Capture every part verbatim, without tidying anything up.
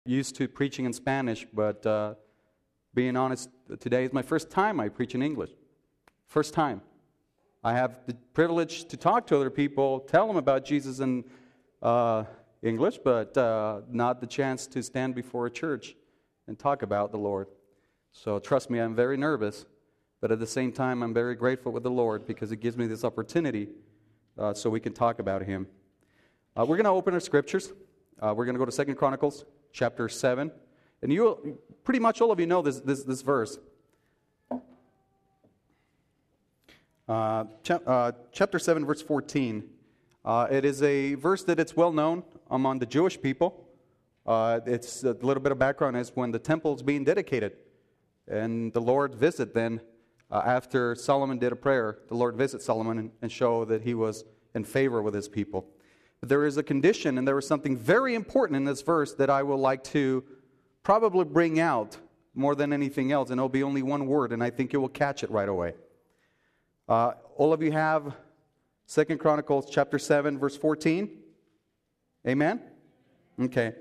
Used to preaching in Spanish, but uh, being honest, today is my first time I preach in English. First time. I have the privilege to talk to other people, tell them about Jesus in uh, English, but uh, not the chance to stand before a church and talk about the Lord. So trust me, I'm very nervous, but at the same time, I'm very grateful with the Lord because it gives me this opportunity uh, so we can talk about Him. Uh, we're going to open our scriptures. Uh, we're going to go to Second Chronicles chapter seven. And you, pretty much all of you know this this, this verse. Uh, cha- uh, chapter seven, verse fourteen. Uh, it is a verse that it's well known among the Jewish people. Uh, it's a little bit of background is when the temple is being dedicated. And the Lord visit then, uh, after Solomon did a prayer, the Lord visit Solomon and, and show that he was in favor with his people. But there is a condition, and there is something very important in this verse that I will like to probably bring out more than anything else, and it'll be only one word, and I think you will catch it right away. Uh, all of you have Second Chronicles chapter seven, verse fourteen? Amen? Okay.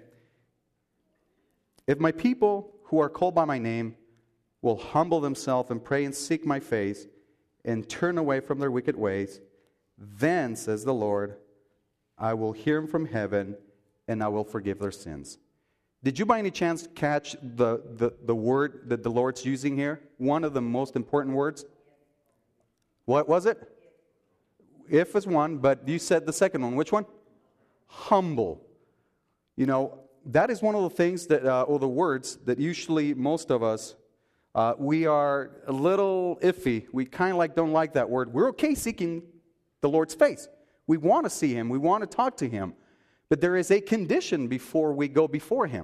If my people who are called by my name will humble themselves and pray and seek my face and turn away from their wicked ways, then, says the Lord, I will hear them from heaven, and I will forgive their sins. Did you by any chance catch the, the, the word that the Lord's using here? One of the most important words? What was it? If is one, but you said the second one. Which one? Humble. You know, that is one of the things that, uh, or the words that usually most of us, uh, we are a little iffy. We kind of like don't like that word. We're okay seeking the Lord's face. We want to see Him. We want to talk to Him. But there is a condition before we go before Him.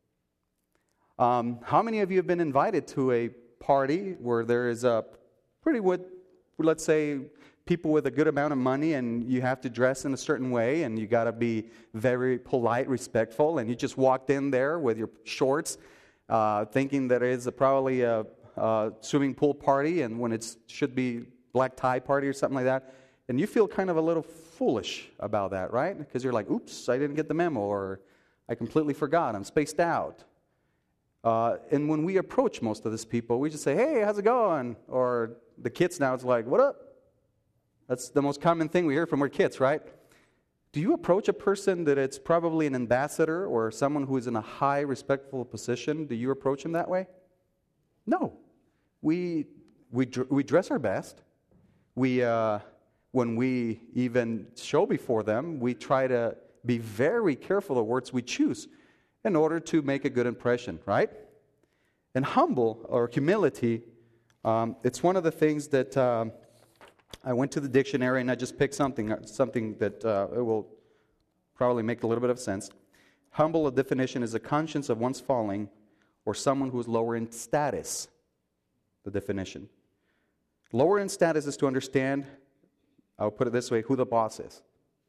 Um, how many of you have been invited to a party where there is a pretty good, let's say, people with a good amount of money, and you have to dress in a certain way, and you got to be very polite, respectful, and you just walked in there with your shorts, uh, thinking that it is a, probably a, a swimming pool party, and when it should be black tie party or something like that. And you feel kind of a little foolish about that, right? Because you're like, oops, I didn't get the memo, or I completely forgot, I'm spaced out. Uh, and when we approach most of these people, we just say, hey, how's it going? Or the kids now, it's like, what up? That's the most common thing we hear from our kids, right? Do you approach a person that it's probably an ambassador or someone who is in a high, respectful position? Do you approach them that way? No. We we we dress our best. We... Uh, When we even show before them, we try to be very careful of the words we choose in order to make a good impression, right? And humble, or humility, um, it's one of the things that um, I went to the dictionary and I just picked something, something that uh, it will probably make a little bit of sense. Humble, a definition, is a conscience of one's falling or someone who is lower in status, the definition. Lower in status is to understand, I'll put it this way, who the boss is.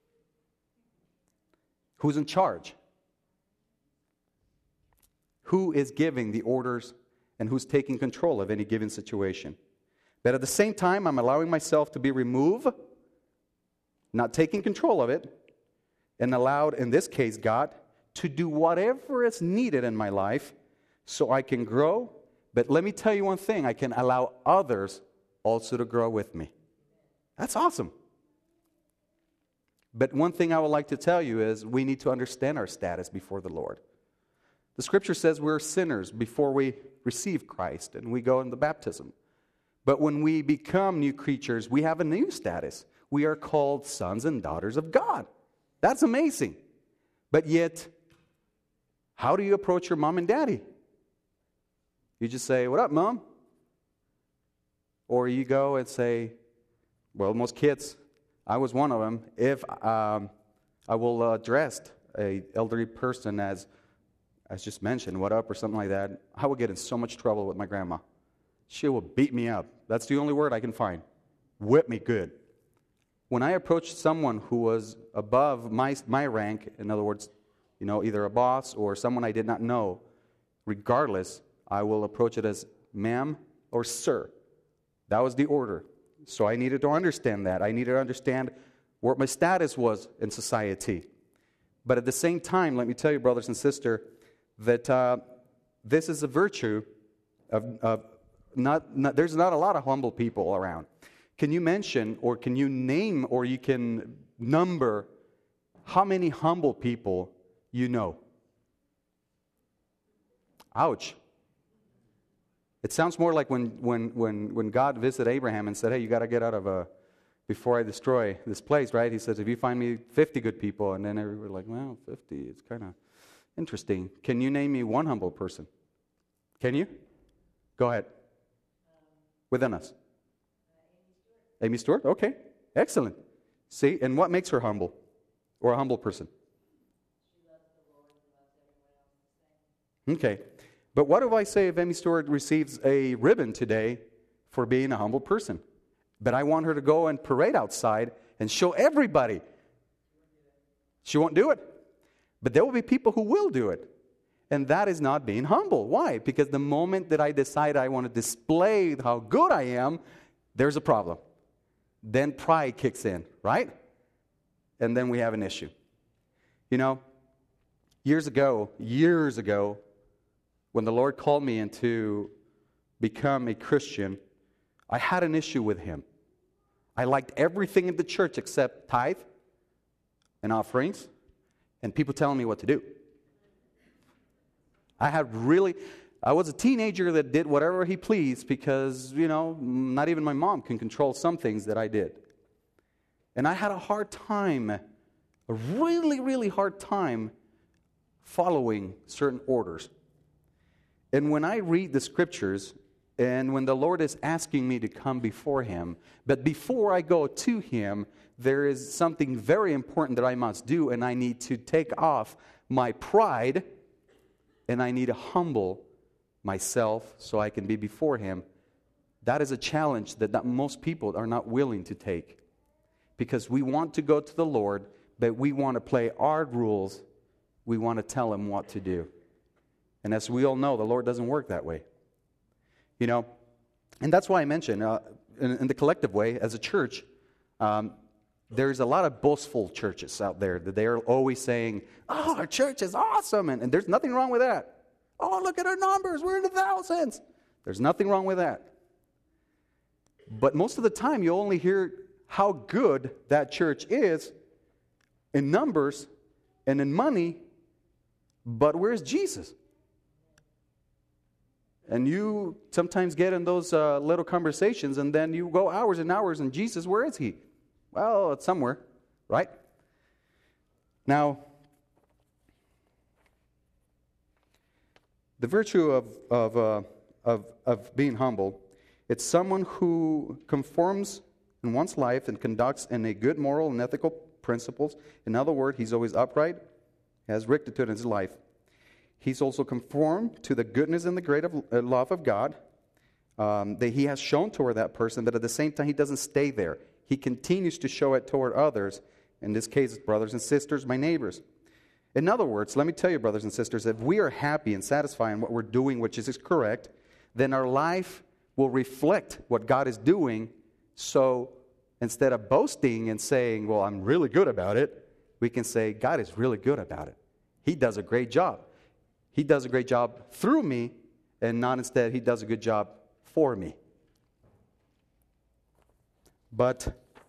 Who's in charge? Who is giving the orders and who's taking control of any given situation. But at the same time, I'm allowing myself to be removed, not taking control of it, and allowed, in this case, God, to do whatever is needed in my life so I can grow. But let me tell you one thing, I can allow others also to grow with me. That's awesome. But one thing I would like to tell you is we need to understand our status before the Lord. The Scripture says we're sinners before we receive Christ and we go into baptism. But when we become new creatures, we have a new status. We are called sons and daughters of God. That's amazing. But yet, how do you approach your mom and daddy? You just say, what up, Mom? Or you go and say, well, most kids, I was one of them. If um, I will address a elderly person as, as just mentioned, what up or something like that, I will get in so much trouble with my grandma. She will beat me up. That's the only word I can find. Whip me good. When I approached someone who was above my my rank, in other words, you know, either a boss or someone I did not know, regardless, I will approach it as ma'am or sir. That was the order. So I needed to understand that. I needed to understand what my status was in society. But at the same time, let me tell you, brothers and sisters, that uh, this is a virtue of, of not, not, there's not a lot of humble people around. Can you mention, or can you name, or you can number how many humble people you know? Ouch. It sounds more like when, when, when, when God visited Abraham and said, hey, you got to get out of a, before I destroy this place, right? He says, if you find me fifty good people, and then everybody like, well, fifty, it's kind of interesting. Can you name me one humble person? Can you? Go ahead. Within us. Amy Stewart? Okay. Excellent. See, and what makes her humble? Or a humble person? Okay. But what if I say if Amy Stewart receives a ribbon today for being a humble person? But I want her to go and parade outside and show everybody. She won't do it. But there will be people who will do it. And that is not being humble. Why? Because the moment that I decide I want to display how good I am, there's a problem. Then pride kicks in, right? And then we have an issue. You know, years ago, years ago, when the Lord called me into become a Christian, I had an issue with Him. I liked everything in the church except tithe and offerings and people telling me what to do. I had really, I was a teenager that did whatever he pleased because, you know, not even my mom can control some things that I did. And I had a hard time, a really, really hard time following certain orders. And when I read the scriptures, and when the Lord is asking me to come before Him, but before I go to Him, there is something very important that I must do, and I need to take off my pride, and I need to humble myself so I can be before Him. That is a challenge that not most people are not willing to take. Because we want to go to the Lord, but we want to play our rules. We want to tell Him what to do. And as we all know, the Lord doesn't work that way. You know, and that's why I mentioned, uh, in, in the collective way, as a church, um, there's a lot of boastful churches out there that they are always saying, oh, our church is awesome, and, and there's nothing wrong with that. Oh, look at our numbers, we're in the thousands. There's nothing wrong with that. But most of the time, you only hear how good that church is in numbers and in money, but where's Jesus? And you sometimes get in those uh, little conversations, and then you go hours and hours, and Jesus, where is He? Well, it's somewhere, right? Now, the virtue of of uh, of of being humble, it's someone who conforms in one's life and conducts in a good moral and ethical principles. In other words, he's always upright, has rectitude in his life. He's also conformed to the goodness and the great of, uh, love of God um, that He has shown toward that person, but at the same time, He doesn't stay there. He continues to show it toward others, in this case, brothers and sisters, my neighbors. In other words, let me tell you, brothers and sisters, if we are happy and satisfied in what we're doing, which is correct, then our life will reflect what God is doing. So instead of boasting and saying, well, I'm really good about it, we can say, God is really good about it. He does a great job. He does a great job through me, and not instead, He does a good job for me. But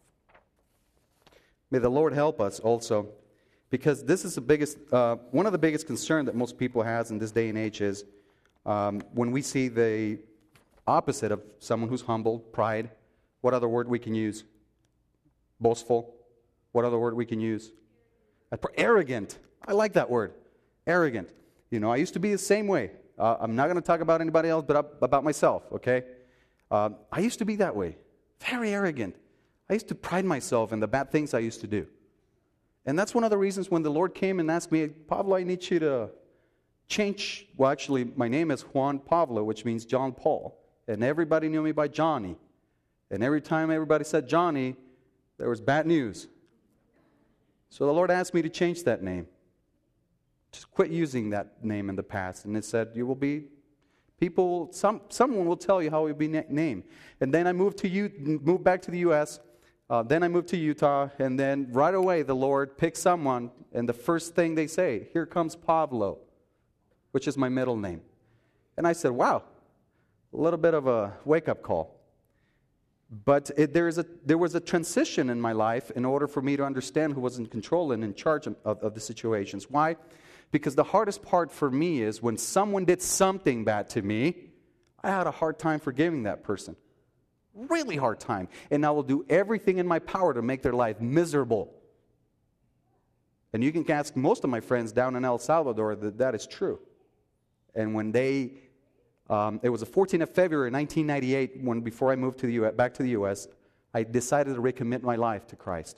may the Lord help us also, because this is the biggest, uh, one of the biggest concern that most people has in this day and age is um, when we see the opposite of someone who's humble, pride. What other word we can use? Boastful. What other word we can use? Arrogant. I like that word. Arrogant. You know, I used to be the same way. Uh, I'm not going to talk about anybody else, but about myself, okay? Uh, I used to be that way. Very arrogant. I used to pride myself in the bad things I used to do. And that's one of the reasons when the Lord came and asked me, Pablo, I need you to change. Well, actually, my name is Juan Pablo, which means John Paul. And everybody knew me by Johnny. And every time everybody said Johnny, there was bad news. So the Lord asked me to change that name. Just quit using that name in the past. And it said, you will be, people, some someone will tell you how you'll be na- named. And then I moved to U, moved back to the U S Uh, then I moved to Utah. And then right away, the Lord picked someone. And the first thing they say, here comes Pablo. which is my middle name. And I said, wow, a little bit of a wake-up call. But it, there, is a, there was a transition in my life in order for me to understand who was in control and in charge of, of the situations. Why? Because the hardest part for me is when someone did something bad to me, I had a hard time forgiving that person. Really hard time. And I will do everything in my power to make their life miserable. And you can ask most of my friends down in El Salvador that that is true. And when they, um, it was the fourteenth of February, nineteen ninety-eight, when before I moved to the U S, back to the U S, I decided to recommit my life to Christ.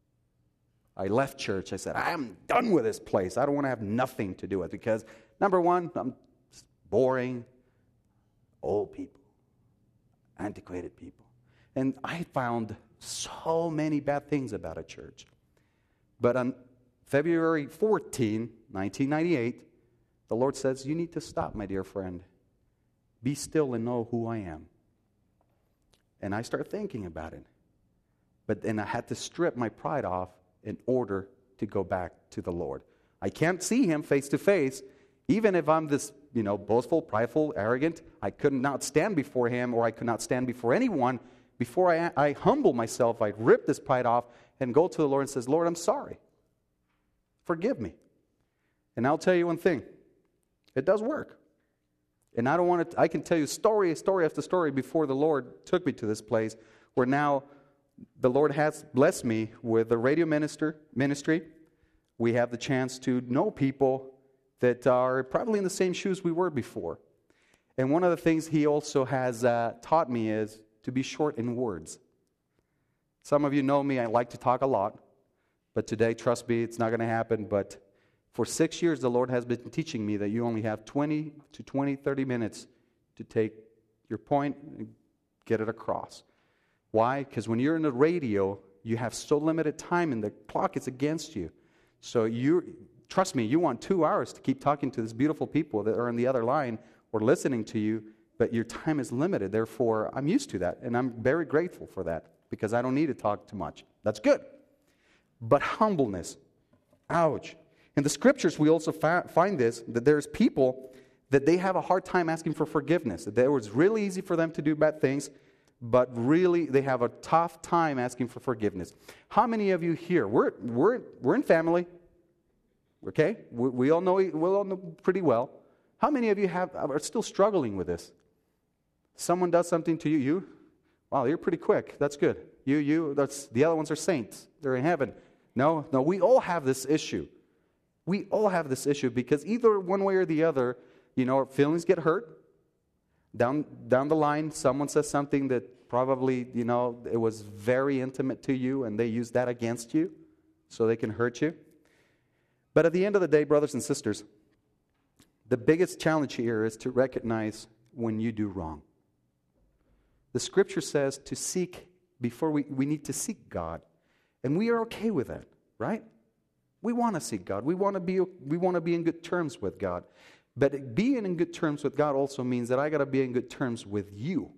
I left church. I said, I'm done with this place. I don't want to have nothing to do with it because, number one, I'm boring, old people, antiquated people. And I found so many bad things about a church. But on February fourteenth, nineteen ninety-eight, the Lord says, you need to stop, my dear friend. Be still and know who I am. And I started thinking about it. But then I had to strip my pride off in order to go back to the Lord. I can't see Him face to face. Even if I'm this, you know, boastful, prideful, arrogant, I could not stand before Him, or I could not stand before anyone. Before I, I humble myself, I rip this pride off and go to the Lord and says, Lord, I'm sorry. Forgive me. And I'll tell you one thing. It does work. And I don't want to, I can tell you story, story after story before the Lord took me to this place where now the Lord has blessed me with a radio minister ministry. We have the chance to know people that are probably in the same shoes we were before. And one of the things He also has uh, taught me is to be short in words. Some of you know me, I like to talk a lot. But today, trust me, it's not going to happen. But for six years, the Lord has been teaching me that you only have twenty to twenty, thirty minutes to take your point and get it across. Why? Because when you're in the radio, you have so limited time and the clock is against you. So you, trust me, you want two hours to keep talking to these beautiful people that are on the other line or listening to you, but your time is limited. Therefore, I'm used to that, and I'm very grateful for that because I don't need to talk too much. That's good. But humbleness, ouch. In the Scriptures, we also fa- find this, that there's people that they have a hard time asking for forgiveness. That it was really easy for them to do bad things, but really they have a tough time asking for forgiveness. How many of you here, we're, we're, we're in family, okay? We, we, all know, we all know pretty well. How many of you have are still struggling with this? Someone does something to you, you, wow, you're pretty quick. That's good. You, you, that's, the other ones are saints. They're in heaven. No, no, we all have this issue. We all have this issue because either one way or the other, you know, our feelings get hurt. Down, down the line, someone says something that probably, you know, it was very intimate to you and they use that against you so they can hurt you. But at the end of the day, brothers and sisters, the biggest challenge here is to recognize when you do wrong. The Scripture says to seek, before we, we need to seek God. And we are okay with that, right? We want to seek God. We want to be we want to be in good terms with God. But being in good terms with God also means that I got to be in good terms with you.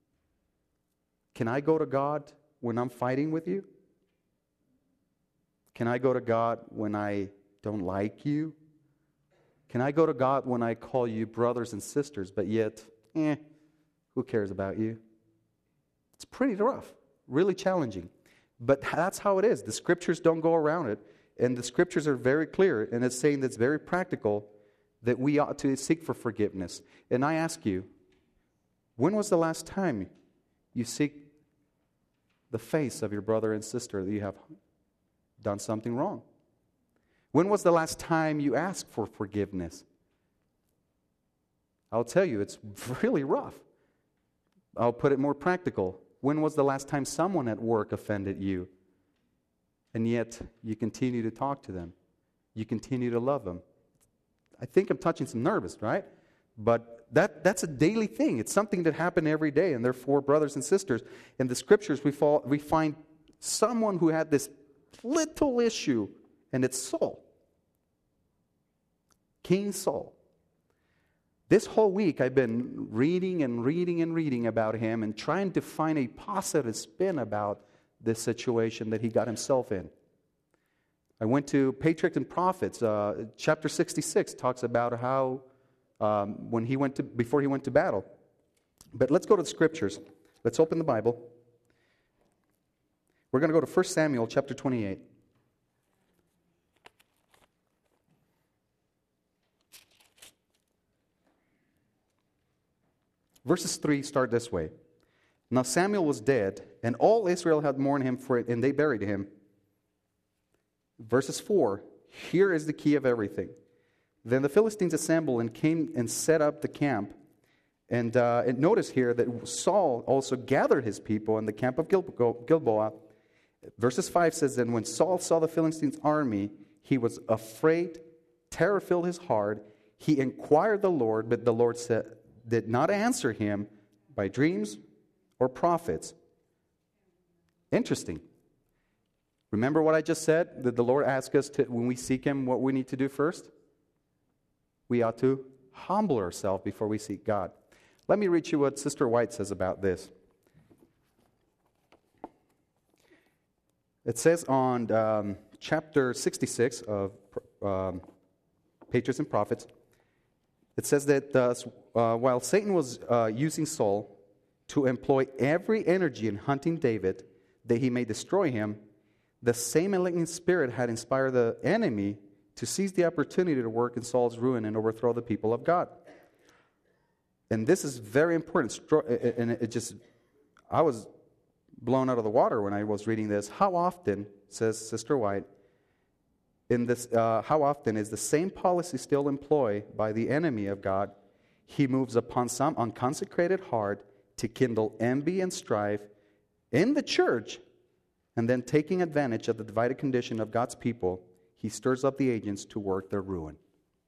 Can I go to God when I'm fighting with you? Can I go to God when I don't like you? Can I go to God when I call you brothers and sisters, but yet, eh, who cares about you? It's pretty rough, really challenging. But that's how it is. The Scriptures don't go around it. And the Scriptures are very clear, and it's saying that's very practical, that we ought to seek for forgiveness. And I ask you, when was the last time you seek the face of your brother and sister that you have done something wrong? When was the last time you asked for forgiveness? I'll tell you, it's really rough. I'll put it more practical. When was the last time someone at work offended you? And yet, you continue to talk to them. You continue to love them. I think I'm touching some nerves, right? But that, that's a daily thing. It's something that happened every day. And therefore, brothers and sisters, in the Scriptures, we, fall, we find someone who had this little issue, and it's Saul. King Saul. This whole week, I've been reading and reading and reading about him and trying to find a positive spin about this situation that he got himself in. I went to Patriarchs and Prophets. Uh, chapter sixty-six talks about how um, when he went to, before he went to battle. But let's go to the scriptures. Let's open the Bible. We're going to go to First Samuel chapter twenty-eight. Verses three start this way. Now Samuel was dead, and all Israel had mourned him for it, and they buried him. Verses four, here is the key of everything. Then the Philistines assembled and came and set up the camp. And, uh, and notice here that Saul also gathered his people in the camp of Gilboa. Verses five says, then when Saul saw the Philistines' army, he was afraid, terror filled his heart. He inquired the Lord, but the Lord said, did not answer him by dreams or prophets. Interesting. Remember what I just said? That the Lord asked us to, when we seek Him, what we need to do first? We ought to humble ourselves before we seek God. Let me read you what Sister White says about this. It says on um, chapter sixty-six of um, Patriots and Prophets, it says that uh, uh, while Satan was uh, using Saul to employ every energy in hunting David, that he may destroy him, the same malignant spirit had inspired the enemy to seize the opportunity to work in Saul's ruin and overthrow the people of God. And this is very important. And it just, I was blown out of the water when I was reading this. How often, says Sister White, in this, uh, how often is the same policy still employed by the enemy of God? He moves upon some unconsecrated heart to kindle envy and strife in the church, and then taking advantage of the divided condition of God's people, he stirs up the agents to work their ruin.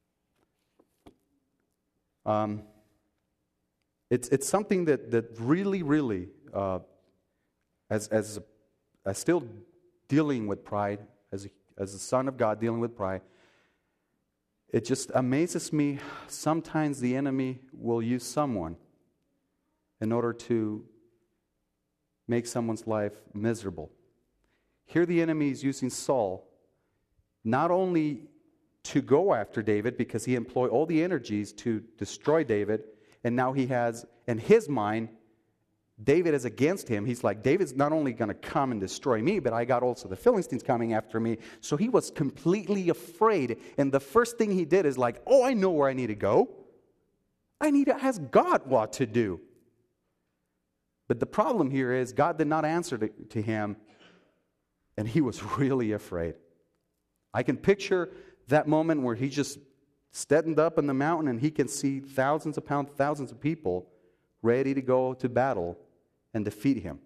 Um, it's it's something that, that really, really, uh, as as as still dealing with pride, as a, as a son of God dealing with pride, it just amazes me. Sometimes the enemy will use someone in order to make someone's life miserable. Here the enemy is using Saul not only to go after David, because he employed all the energies to destroy David, and now he has, in his mind, David is against him. He's like, David's not only going to come and destroy me, but I got also the Philistines coming after me. So he was completely afraid, and the first thing he did is like, oh, I know where I need to go. I need to ask God what to do. But the problem here is God did not answer to, to him, and he was really afraid. I can picture that moment where he just stepped up in the mountain and he can see thousands upon thousands of people ready to go to battle and defeat him.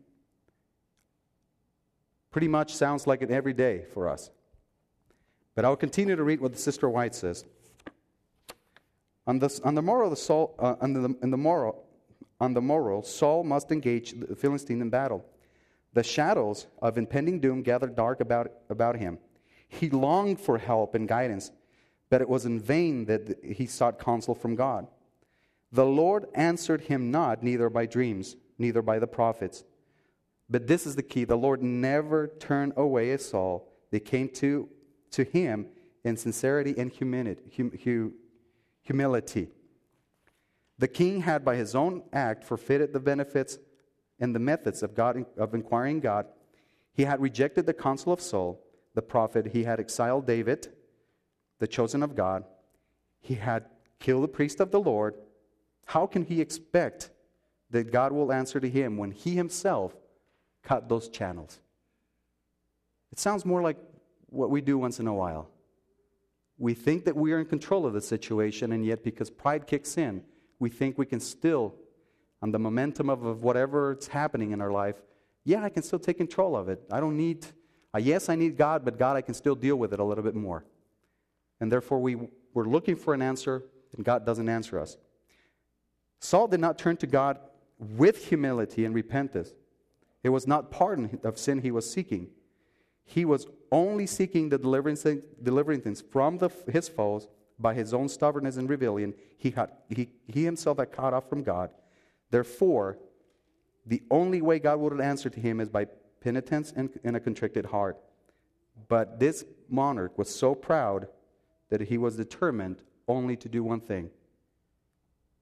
Pretty much sounds like an everyday for us. But I'll continue to read what Sister White says. On the, on the morrow, the Saul, uh, on the, in the morrow, on the morrow, Saul must engage the Philistine in battle. The shadows of impending doom gathered dark about, about him. He longed for help and guidance, but it was in vain that he sought counsel from God. The Lord answered him not, neither by dreams, neither by the prophets. But this is the key. The Lord never turned away Saul. They came to, to him in sincerity and humility. Hum, hu, humility. The king had by his own act forfeited the benefits and the methods of God of inquiring God. He had rejected the counsel of Saul, the prophet. He had exiled David, the chosen of God. He had killed the priest of the Lord. How can he expect that God will answer to him when he himself cut those channels? It sounds more like what we do once in a while. We think that we are in control of the situation, and yet because pride kicks in, we think we can still, on the momentum of, of whatever is happening in our life, yeah, I can still take control of it. I don't need, uh, yes, I need God, but God, I can still deal with it a little bit more. And therefore, we, we're looking for an answer, and God doesn't answer us. Saul did not turn to God with humility and repentance. It was not pardon of sin he was seeking. He was only seeking the deliverance, deliverance from the, his foes by his own stubbornness and rebellion. He, had, he, he himself had cut off from God. Therefore, the only way God would answer to him is by penitence and, and a contricted heart. But this monarch was so proud that he was determined only to do one thing: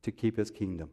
to keep his kingdom.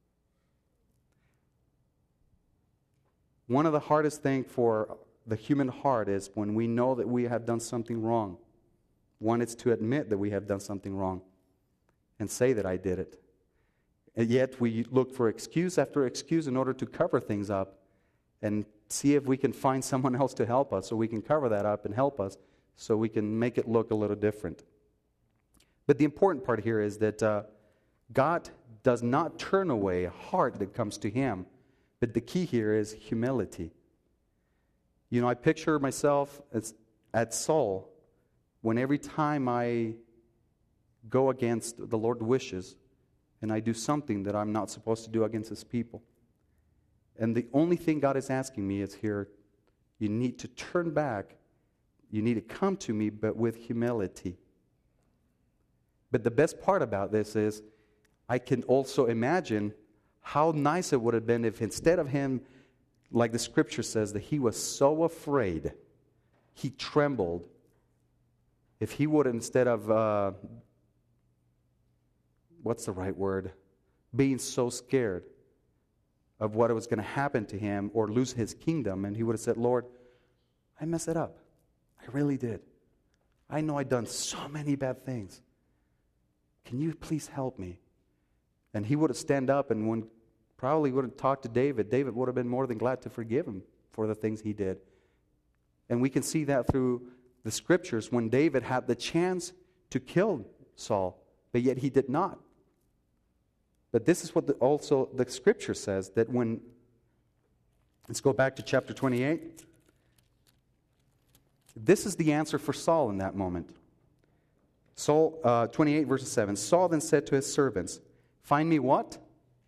One of the hardest things for the human heart is when we know that we have done something wrong. One is to admit that we have done something wrong and say that I did it. And yet we look for excuse after excuse in order to cover things up and see if we can find someone else to help us so we can cover that up and help us so we can make it look a little different. But the important part here is that uh, God does not turn away a heart that comes to him. But the key here is humility. You know, I picture myself as at Saul when every time I go against the Lord's wishes and I do something that I'm not supposed to do against his people. And the only thing God is asking me is here, you need to turn back. You need to come to me, but with humility. But the best part about this is I can also imagine how nice it would have been if instead of him, like the scripture says, that he was so afraid, he trembled. If he would, instead of, uh, what's the right word? Being so scared of what was going to happen to him or lose his kingdom, and he would have said, Lord, I messed it up. I really did. I know I've done so many bad things. Can you please help me? And he would have stand up and when probably would have talked to David. David would have been more than glad to forgive him for the things he did. And we can see that through the scriptures when David had the chance to kill Saul, but yet he did not. But this is what the, also the scripture says, that when, let's go back to chapter twenty-eight. This is the answer for Saul in that moment. Saul, uh, twenty-eight verse seven, Saul then said to his servants, find me what?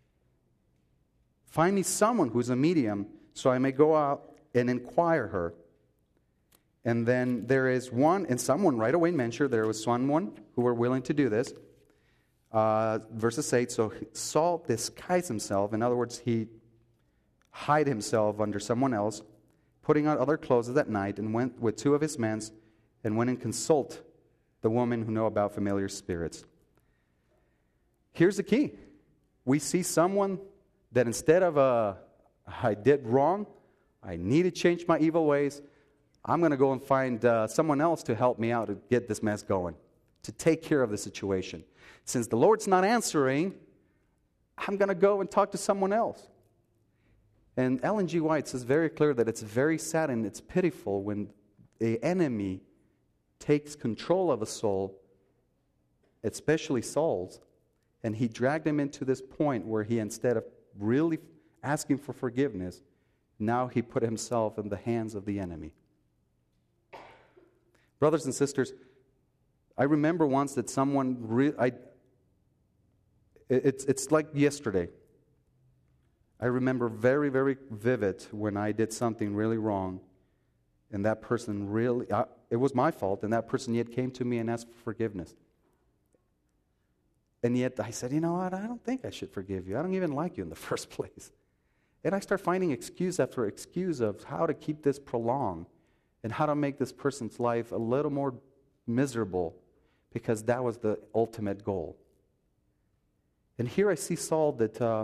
Find me someone who's a medium so I may go out and inquire her. And then there is one, and someone right away mentioned there was someone who were willing to do this. Uh, verses eight, so Saul disguised himself. In other words, he hid himself under someone else, putting on other clothes that night, and went with two of his men and went and consult the woman who know about familiar spirits. Here's the key. We see someone that instead of, uh, I did wrong, I need to change my evil ways, I'm going to go and find uh, someone else to help me out to get this mess going, to take care of the situation. Since the Lord's not answering, I'm going to go and talk to someone else. And Ellen G. White says very clear that it's very sad and it's pitiful when the enemy takes control of a soul, especially Saul's, and he dragged him into this point where he, instead of really asking for forgiveness, now he put himself in the hands of the enemy. Brothers and sisters, I remember once that someone, re- I, it's, it's like yesterday. I remember very, very vivid when I did something really wrong, and that person really, I, it was my fault, and that person yet came to me and asked for forgiveness. And yet I said, you know what, I don't think I should forgive you. I don't even like you in the first place. And I start finding excuse after excuse of how to keep this prolonged and how to make this person's life a little more miserable, because that was the ultimate goal. And here I see Saul that uh,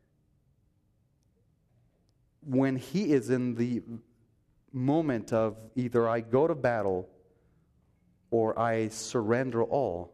when he is in the moment of either I go to battle or I surrender all,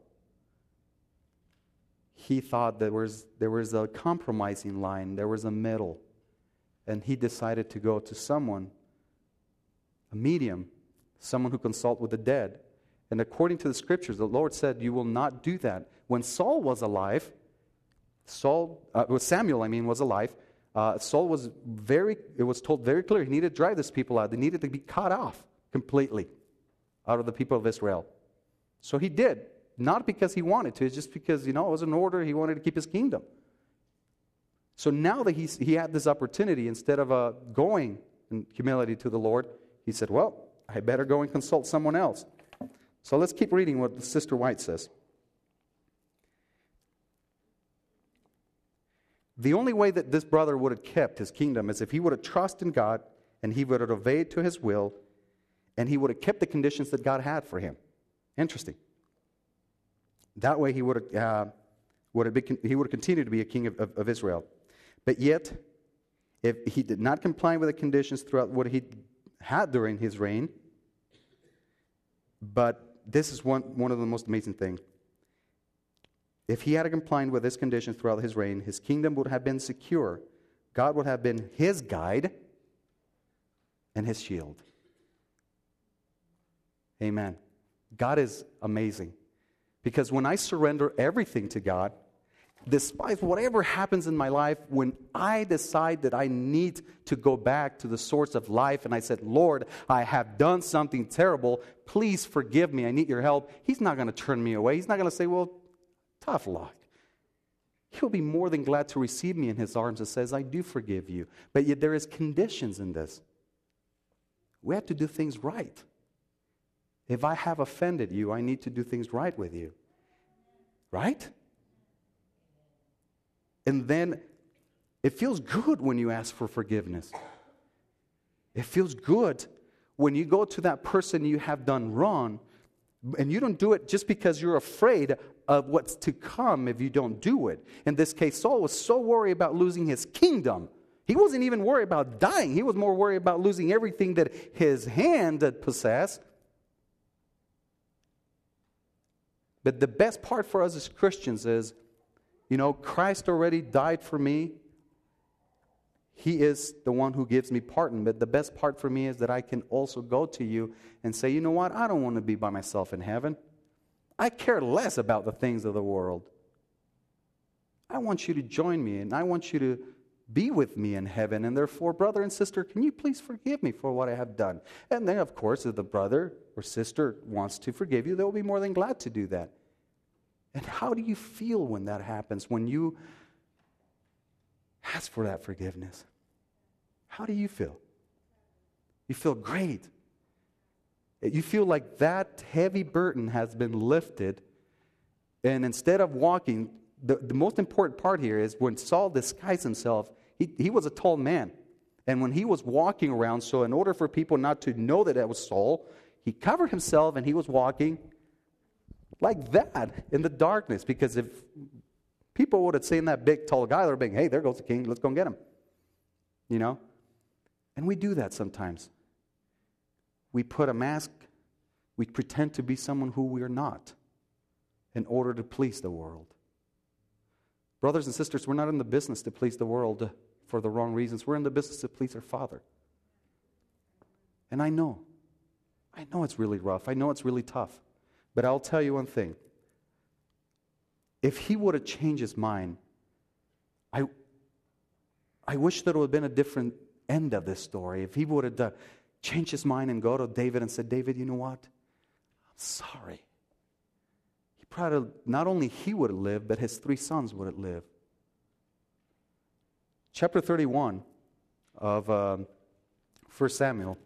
he thought there was, there was a compromising line, there was a middle. And he decided to go to someone, a medium, someone who consult with the dead. And according to the scriptures, the Lord said, you will not do that. When Saul was alive, Saul, uh, well, Samuel, I mean, was alive, uh, Saul was very, it was told very clear, he needed to drive these people out. They needed to be cut off completely out of the people of Israel. So he did, not because he wanted to, it's just because, you know, it was an order, he wanted to keep his kingdom. So now that he's, he had this opportunity, instead of uh, going in humility to the Lord, he said, well, I better go and consult someone else. So let's keep reading what Sister White says. The only way that this brother would have kept his kingdom is if he would have trusted in God and he would have obeyed to his will and he would have kept the conditions that God had for him. Interesting. That way he would have uh, would have been, he would continue to be a king of, of, of Israel. But yet, if he did not comply with the conditions throughout what he had during his reign, but this is one, one of the most amazing things. If he had complied with his conditions throughout his reign, his kingdom would have been secure. God would have been his guide and his shield. Amen. God is amazing. Because when I surrender everything to God, despite whatever happens in my life, when I decide that I need to go back to the source of life, and I said, Lord, I have done something terrible, please forgive me, I need your help, He's not going to turn me away. He's not going to say, well, tough luck. He'll be more than glad to receive me in His arms and says, I do forgive you. But yet there is conditions in this. We have to do things right. If I have offended you, I need to do things right with you. Right? And then it feels good when you ask for forgiveness. It feels good when you go to that person you have done wrong, and you don't do it just because you're afraid of what's to come if you don't do it. In this case, Saul was so worried about losing his kingdom. He wasn't even worried about dying. He was more worried about losing everything that his hand had possessed. But the best part for us as Christians is, you know, Christ already died for me. He is the one who gives me pardon. But the best part for me is that I can also go to you and say, you know what? I don't want to be by myself in heaven. I care less about the things of the world. I want you to join me, and I want you to be with me in heaven. And therefore, brother and sister, can you please forgive me for what I have done? And then, of course, if the brother or sister wants to forgive you, they'll be more than glad to do that. And how do you feel when that happens, when you ask for that forgiveness? How do you feel? You feel great. You feel like that heavy burden has been lifted, and instead of walking, the, the most important part here is when Saul disguised himself, he, he was a tall man. And when he was walking around, so in order for people not to know that that was Saul, he covered himself and he was walking like that in the darkness. Because if people would have seen that big, tall guy, they're being, hey, there goes the king, let's go and get him. You know? And we do that sometimes. We put a mask, we pretend to be someone who we are not in order to please the world. Brothers and sisters, we're not in the business to please the world for the wrong reasons. We're in the business to please our Father. And I know, I know it's really rough. I know it's really tough. But I'll tell you one thing. If he would have changed his mind, I, I wish there would have been a different end of this story. If he would have done, changed his mind and go to David and said, David, you know what? I'm sorry. He probably, not only he would have lived, but his three sons would have lived. Chapter thirty-one of um, First Samuel.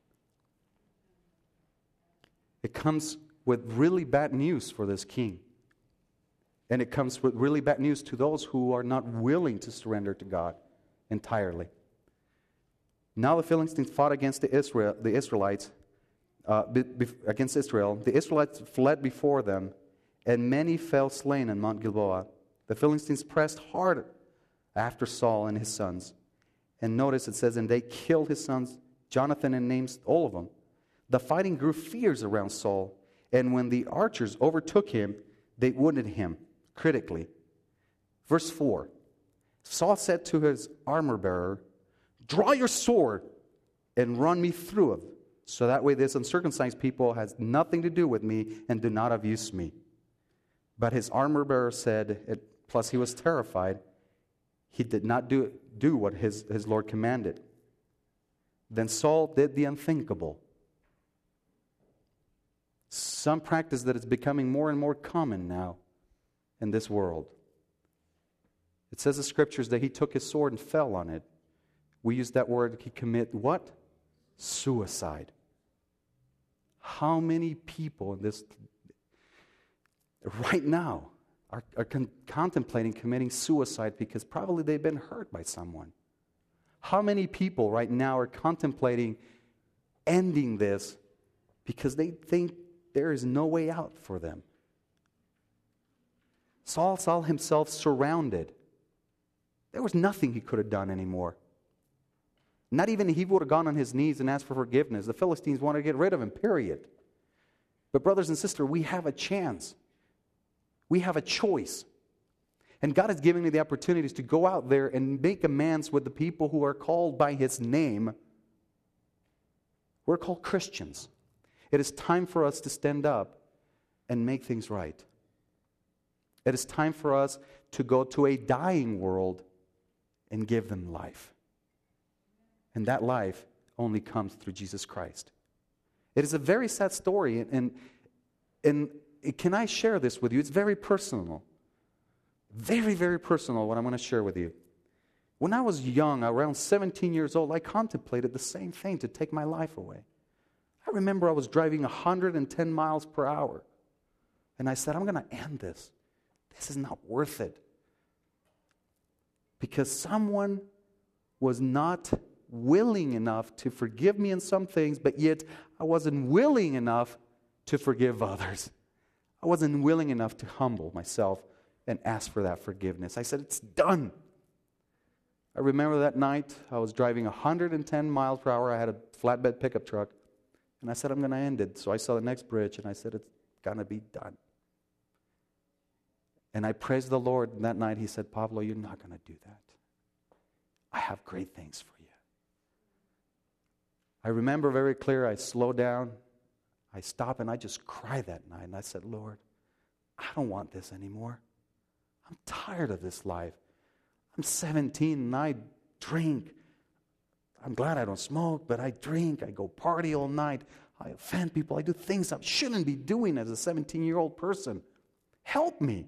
It comes with really bad news for this king. And it comes with really bad news to those who are not willing to surrender to God entirely. Now the Philistines fought against the, Israel, the Israelites, uh, be, be, against Israel. The Israelites fled before them, and many fell slain in Mount Gilboa. The Philistines pressed hard after Saul and his sons. And notice it says, and they killed his sons, Jonathan and names all of them. The fighting grew fierce around Saul, and when the archers overtook him, they wounded him critically. Verse four, Saul said to his armor-bearer, draw your sword and run me through it, so that way this uncircumcised people has nothing to do with me and do not abuse me. But his armor-bearer said, it, plus he was terrified, he did not do, do what his, his Lord commanded. Then Saul did the unthinkable. Some practice that is becoming more and more common now in this world. It says in Scriptures that he took his sword and fell on it. We use that word, he commit what? Suicide. How many people in this, right now, are, are con- contemplating committing suicide because probably they've been hurt by someone? How many people right now are contemplating ending this because they think there is no way out for them? Saul saw himself surrounded. There was nothing he could have done anymore. Not even he would have gone on his knees and asked for forgiveness. The Philistines wanted to get rid of him, period. But brothers and sisters, we have a chance. We have a choice. And God has given me the opportunities to go out there and make amends with the people who are called by His name. We're called Christians. It is time for us to stand up and make things right. It is time for us to go to a dying world and give them life. And that life only comes through Jesus Christ. It is a very sad story, and, and can I share this with you? It's very personal. Very, very personal what I'm going to share with you. When I was young, around seventeen years old, I contemplated the same thing, to take my life away. I remember I was driving one hundred ten miles per hour, and I said, I'm going to end this. This is not worth it. Because someone was not willing enough to forgive me in some things, but yet I wasn't willing enough to forgive others. I wasn't willing enough to humble myself and ask for that forgiveness. I said, it's done. I remember that night, I was driving one hundred ten miles per hour. I had a flatbed pickup truck, and I said, I'm going to end it. So I saw the next bridge, and I said, it's going to be done. And I praised the Lord, and that night He said, Pablo, you're not going to do that. I have great things for you. I remember very clear, I slowed down, I stopped, and I just cried that night. And I said, Lord, I don't want this anymore. I'm tired of this life. I'm seventeen, and I drink. I'm glad I don't smoke, but I drink. I go party all night. I offend people. I do things I shouldn't be doing as a seventeen-year-old person. Help me.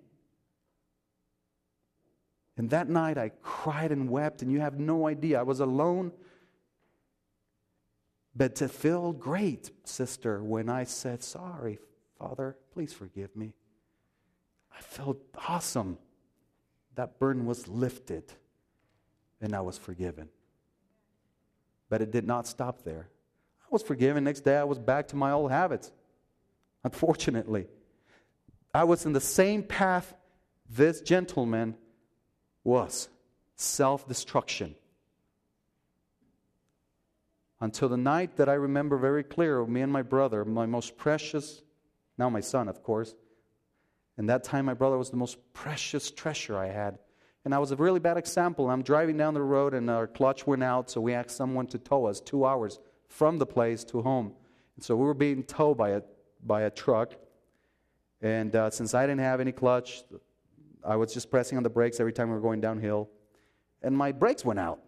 And that night I cried and wept, and you have no idea. I was alone. But to feel great, sister, when I said, sorry, Father, please forgive me. I felt awesome. That burden was lifted, and I was forgiven. But it did not stop there. I was forgiven. Next day I was back to my old habits. Unfortunately, I was in the same path this gentleman was. Self-destruction. Until the night that I remember very clear, me and my brother, my most precious, now my son, of course. And that time my brother was the most precious treasure I had. And I was a really bad example. I'm driving down the road and our clutch went out, so we asked someone to tow us two hours from the place to home. And so we were being towed by a, by a truck. And uh, since I didn't have any clutch, I was just pressing on the brakes every time we were going downhill. And my brakes went out.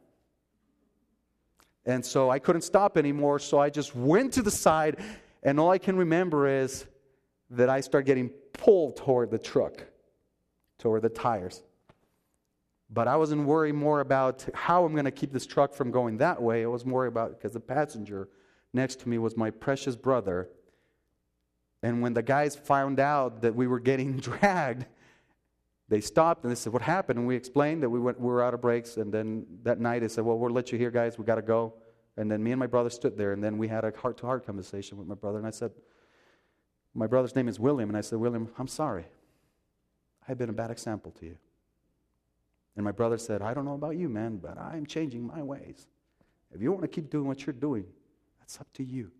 And so I couldn't stop anymore, so I just went to the side, and all I can remember is that I started getting pulled toward the truck, toward the tires. But I wasn't worried more about how I'm going to keep this truck from going that way. I was more about, because the passenger next to me was my precious brother. And when the guys found out that we were getting dragged, they stopped and they said, what happened? And we explained that we, went, we were out of brakes. And then that night they said, well, we'll let you here, guys. We got to go. And then me and my brother stood there. And then we had a heart-to-heart conversation with my brother. And I said, my brother's name is William. And I said, William, I'm sorry. I've been a bad example to you. And my brother said, I don't know about you, man, but I'm changing my ways. If you want to keep doing what you're doing, that's up to you.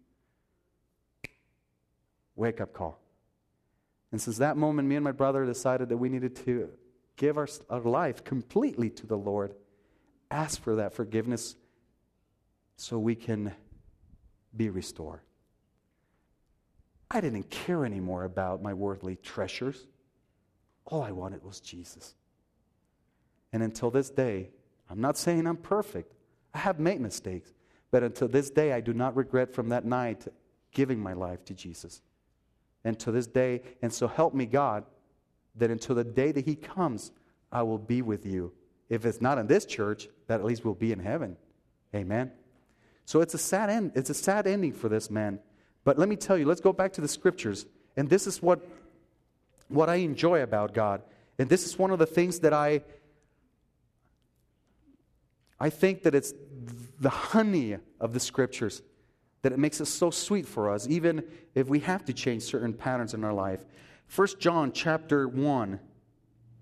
Wake-up call. And since that moment, me and my brother decided that we needed to give our, our life completely to the Lord, ask for that forgiveness so we can be restored. I didn't care anymore about my worldly treasures. All I wanted was Jesus. And until this day, I'm not saying I'm perfect. I have made mistakes. But until this day, I do not regret from that night giving my life to Jesus. And to this day, and so help me God, that until the day that He comes, I will be with you. If it's not in this church, that at least we'll be in heaven. Amen. So it's a sad end. It's a sad ending for this man. But let me tell you, let's go back to the scriptures. And this is what, what I enjoy about God. And this is one of the things that I I think that it's the honey of the scriptures, that it makes it so sweet for us, even if we have to change certain patterns in our life. First John chapter one,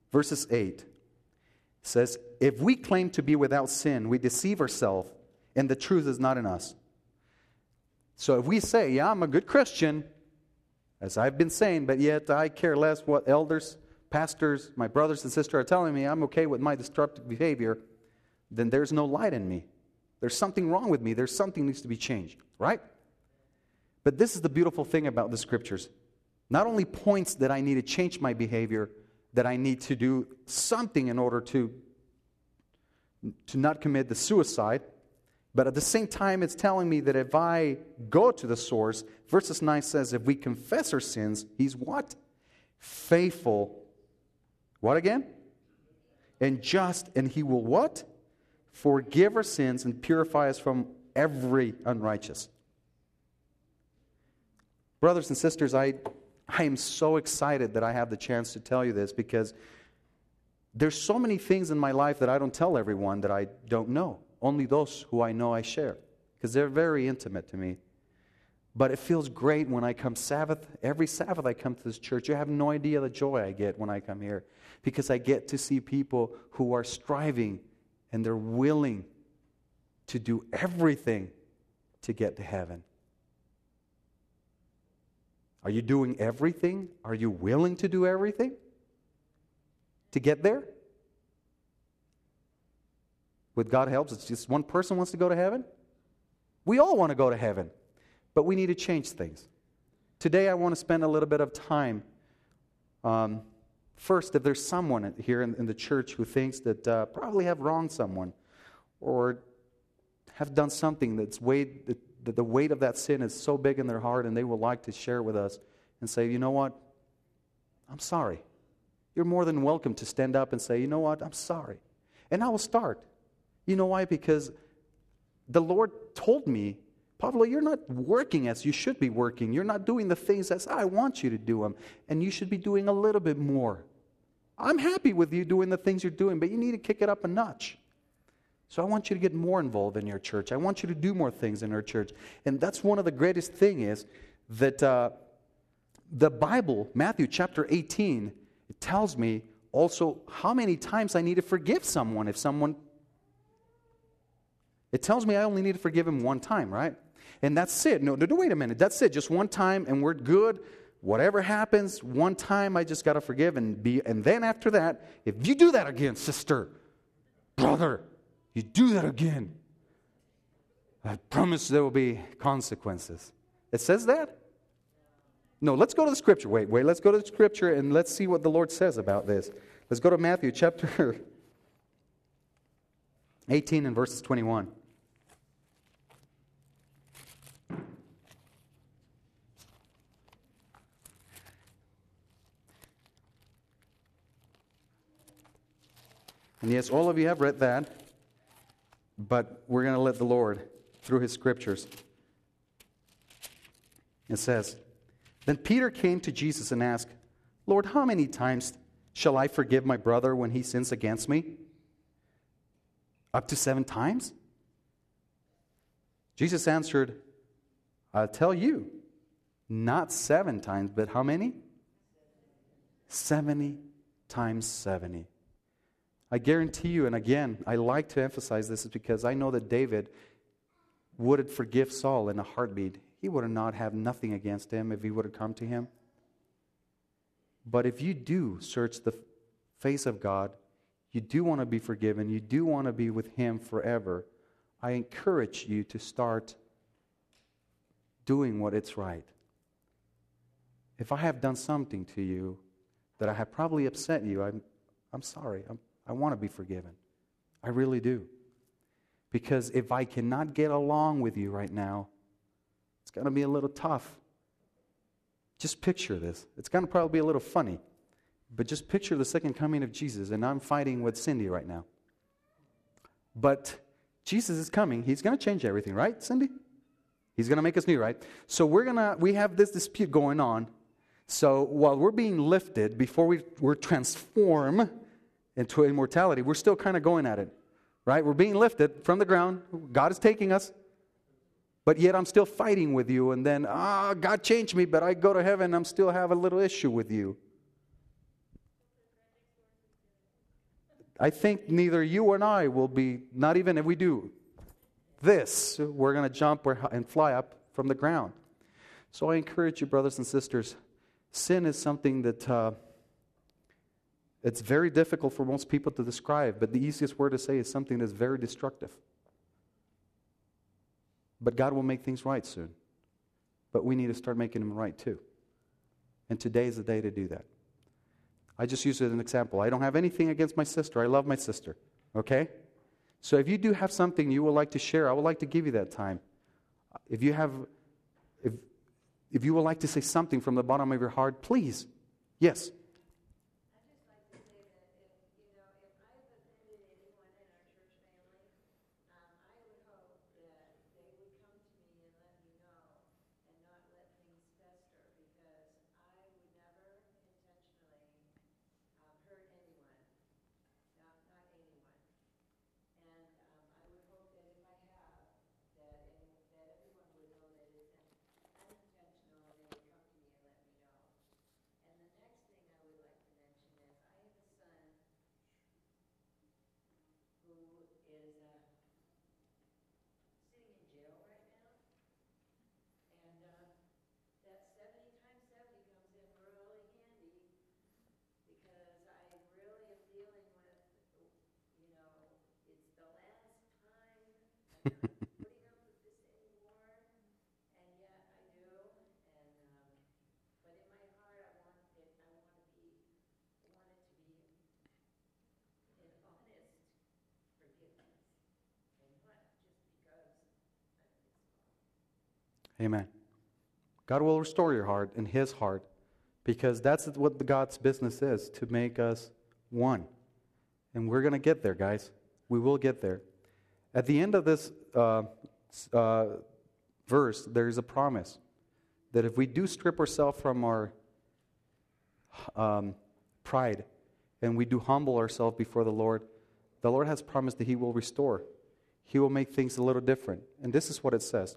verses eight, says, if we claim to be without sin, we deceive ourselves, and the truth is not in us. So if we say, yeah, I'm a good Christian, as I've been saying, but yet I care less what elders, pastors, my brothers and sisters are telling me, I'm okay with my destructive behavior, then there's no light in me. There's something wrong with me. There's something needs to be changed, right? But this is the beautiful thing about the Scriptures. Not only points that I need to change my behavior, that I need to do something in order to, to not commit the suicide, but at the same time it's telling me that if I go to the source, verses nine says, if we confess our sins, He's what? Faithful. What again? And just, and He will what? Forgive our sins and purify us from every unrighteous. Brothers and sisters, I... I am so excited that I have the chance to tell you this, because there's so many things in my life that I don't tell everyone that I don't know. Only those who I know I share, because they're very intimate to me. But it feels great when I come Sabbath. Every Sabbath I come to this church. You have no idea the joy I get when I come here, because I get to see people who are striving and they're willing to do everything to get to heaven. Are you doing everything? Are you willing to do everything to get there? With God's help, it's just one person wants to go to heaven. We all want to go to heaven, but we need to change things. Today I want to spend a little bit of time. Um, first, if there's someone here in, in the church who thinks that uh, probably have wronged someone or have done something that's weighed... That, that the weight of that sin is so big in their heart, and they would like to share with us and say, you know what, I'm sorry. You're more than welcome to stand up and say, you know what, I'm sorry. And I will start. You know why? Because the Lord told me, Pablo, you're not working as you should be working. You're not doing the things as I want you to do them, and you should be doing a little bit more. I'm happy with you doing the things you're doing, but you need to kick it up a notch. So I want you to get more involved in your church. I want you to do more things in our church. And that's one of the greatest things is that uh, the Bible, Matthew chapter eighteen, it tells me also how many times I need to forgive someone if someone... It tells me I only need to forgive him one time, right? And that's it. No, no, no, wait a minute. That's it. Just one time and we're good. Whatever happens, one time I just got to forgive and be... And then after that, if you do that again, sister, brother... You do that again, I promise there will be consequences. It says that? No, let's go to the Scripture. Wait, wait, let's go to the Scripture and let's see what the Lord says about this. Let's go to Matthew chapter eighteen and verses twenty-one. And yes, all of you have read that. But we're going to let the Lord, through His Scriptures. It says, then Peter came to Jesus and asked, Lord, how many times shall I forgive my brother when he sins against me? Up to seven times? Jesus answered, I'll tell you, not seven times, but how many? Seventy times seventy. I guarantee you, and again, I like to emphasize this is because I know that David would forgive Saul in a heartbeat. He would not have nothing against him if he would have come to him. But if you do search the face of God, you do want to be forgiven, you do want to be with Him forever, I encourage you to start doing what is right. If I have done something to you that I have probably upset you, I'm, I'm sorry. I'm I want to be forgiven. I really do. Because if I cannot get along with you right now, it's going to be a little tough. Just picture this. It's going to probably be a little funny. But just picture the second coming of Jesus, and I'm fighting with Cindy right now. But Jesus is coming. He's going to change everything, right, Cindy? He's going to make us new, right? So we're going to, we have this dispute going on. So while we're being lifted, before we, we're transformed into immortality, we're still kind of going at it, right? We're being lifted from the ground. God is taking us. But yet I'm still fighting with you. And then, ah, God changed me, but I go to heaven, I'm still have a little issue with you. I think neither you or I will be, not even if we do this, we're going to jump and fly up from the ground. So I encourage you, brothers and sisters, sin is something that uh, it's very difficult for most people to describe, but the easiest word to say is something that's very destructive. But God will make things right soon. But we need to start making them right too. And today is the day to do that. I just use it as an example. I don't have anything against my sister. I love my sister. Okay? So if you do have something you would like to share, I would like to give you that time. If you have, if if you would like to say something from the bottom of your heart, please. Yes. Amen. God will restore your heart and His heart, because that's what the God's business is, to make us one. And we're going to get there, guys. We will get there. At the end of this uh, uh, verse, there is a promise that if we do strip ourselves from our um, pride and we do humble ourselves before the Lord, the Lord has promised that He will restore. He will make things a little different. And this is what it says.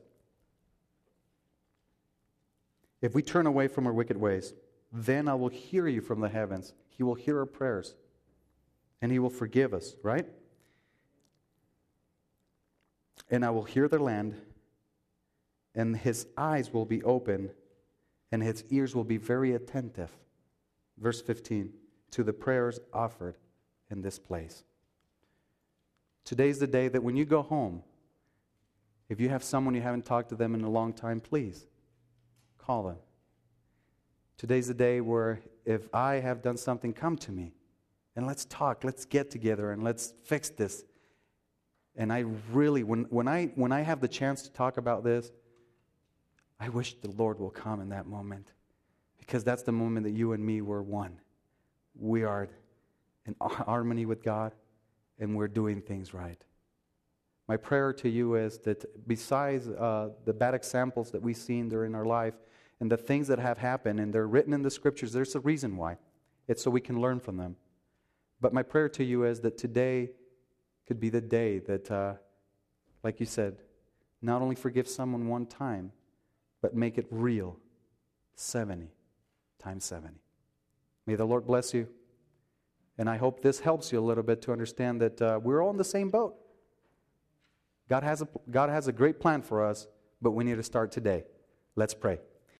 If we turn away from our wicked ways, then I will hear you from the heavens. He will hear our prayers, and He will forgive us, right? And I will hear the land, and His eyes will be open, and His ears will be very attentive. Verse fifteen, to the prayers offered in this place. Today's the day that when you go home, if you have someone you haven't talked to them in a long time, please call them. Today's the day where if I have done something, come to me and let's talk, let's get together and let's fix this. And I really, when, when I when I have the chance to talk about this, I wish the Lord will come in that moment, because that's the moment that you and me were one. We are in harmony with God, and we're doing things right. My prayer to you is that besides uh, the bad examples that we've seen during our life and the things that have happened, and they're written in the Scriptures, there's a reason why. It's so we can learn from them. But my prayer to you is that today could be the day that, uh, like you said, not only forgive someone one time, but make it real, seventy times seventy. May the Lord bless you. And I hope this helps you a little bit to understand that uh, we're all in the same boat. God has a, God has a great plan for us, but we need to start today. Let's pray.